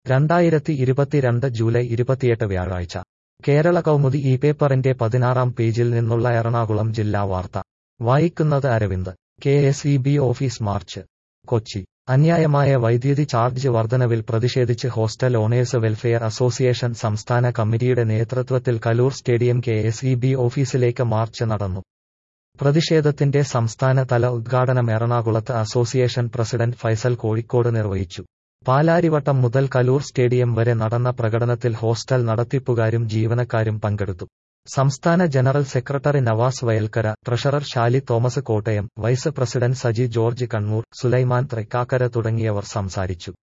2022 July 28 വ്യാഴാഴ്ച കേരള കൗമുദി ഈ പേപ്പറിന്റെ 16-ാം പേജിൽ നിന്നുള്ള എറണാകുളം ജില്ലാ വാർത്ത വായിക്കുന്നത് Aravind. KSEB. Office march. Kochi. അന്യായമായ വൈദ്യുതി ചാർജ് വർധനവിൽ പ്രതിഷേധിച്ച് ഹോസ്റ്റൽ ഓണേഴ്സ് വെൽഫെയർ അസോസിയേഷൻ സംസ്ഥാന കമ്മിറ്റിയുടെ നേതൃത്വത്തിൽ കലൂർ സ്റ്റേഡിയം കെ.എസ്.ഇ.ബി. ഓഫീസിലേക്ക് മാർച്ച് നടന്നു. പ്രതിഷേധത്തിന്റെ സംസ്ഥാന തല ഉദ്ഘാടനം എറണാകുളത്ത് അസോസിയേഷൻ പ്രസിഡന്റ് ഫൈസൽ കോഴിക്കോട് നിർവഹിച്ചു. പാലാരിവട്ടം മുതൽ കലൂർ സ്റ്റേഡിയം വരെ നടന്ന പ്രകടനത്തിൽ ഹോസ്റ്റൽ നടത്തിപ്പുകാരും ജീവനക്കാരും പങ്കെടുത്തു. സംസ്ഥാന general secretary Navas Vayalkkara, treasurer Shali Thomas Kottayam, vice president Saji George Kannur, Sulaiman Thrikkakara തുടങ്ങിയവർ സംസാരിച്ചു.